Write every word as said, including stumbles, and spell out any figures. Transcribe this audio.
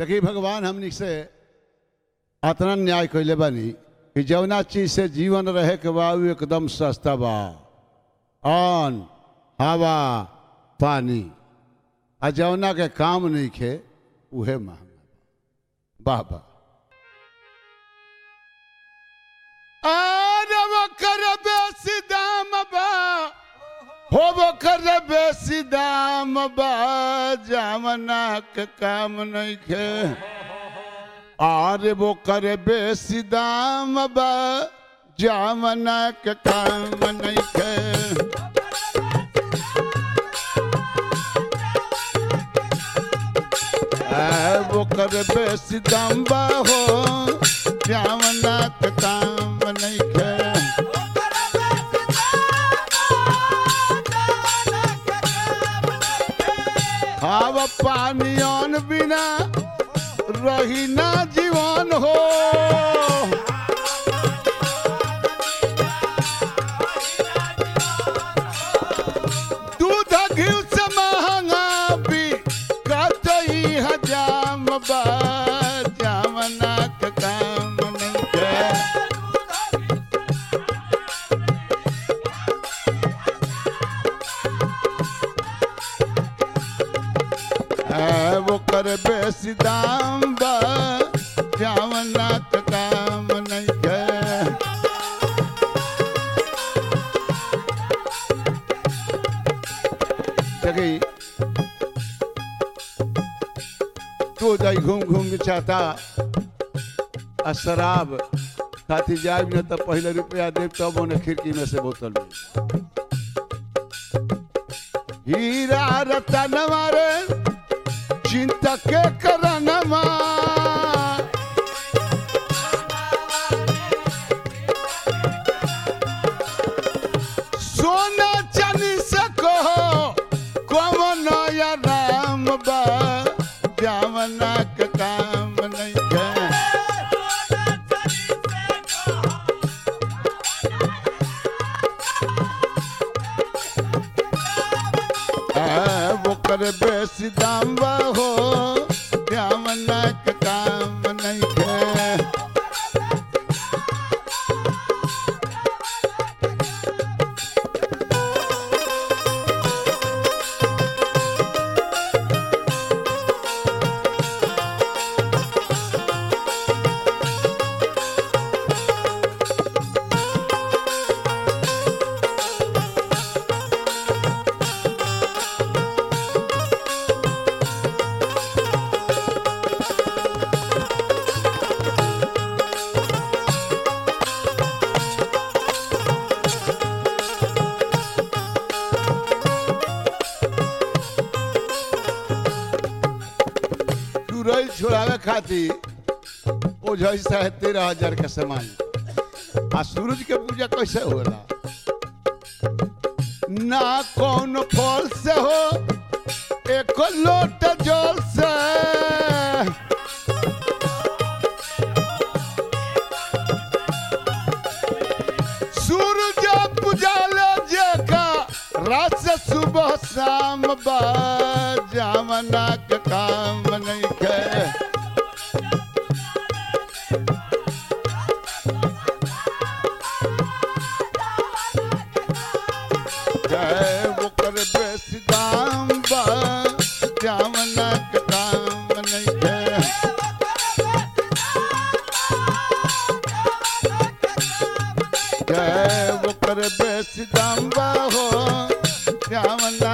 देखिए भगवान हमनी से अतना न्याय कैले बानी कि जौना चीज से जीवन रहे के बा उ एकदम सस्ता बा। अन्न, हवा, पानी, आ जौना के काम नहीं खे उहे महंगा बा। वाह वाह। कर बेसी दाम बा हो वो कर बेसी दाम बा जमना के काम नहीं खे आरे वो कर बेसी दाम बा जमना के काम नहीं खे। वो कर बेसी दाम बा हो जमना के काम नहीं खे। हवा पानियों बिना रही ना जीवन हो। दूध घी से महंगा भी कतई हजाम बा जमना के काम नहीं है। वो कर बेसी दाम बा जमना के काम नहीं है। देखिए तो जाई घूम घूम के चाहता आ शराब खाती जाए न तो पहले रुपया दे तब उन्हें खिड़की में से बोतल में हीरा रतन मारे चिंता के करनमा सोना चांदी से कहो कम नया राम बा जमना के काम नहीं है। वो कर बेसी दाम बा हो जमना के काम नहीं है। छोड़ावे खाती वो जैसा है तेरह हजार के सामान आ सूरज के पूजा कैसे होला ना कौन फल से हो एक लोट जल से। सूरज पूजा ले जेका रात से सुबह शाम बा जमना के काम नहीं है। वो कर बेसी दाम बा जमना के काम नहीं है। वो कर बेसी दाम बा हो जमना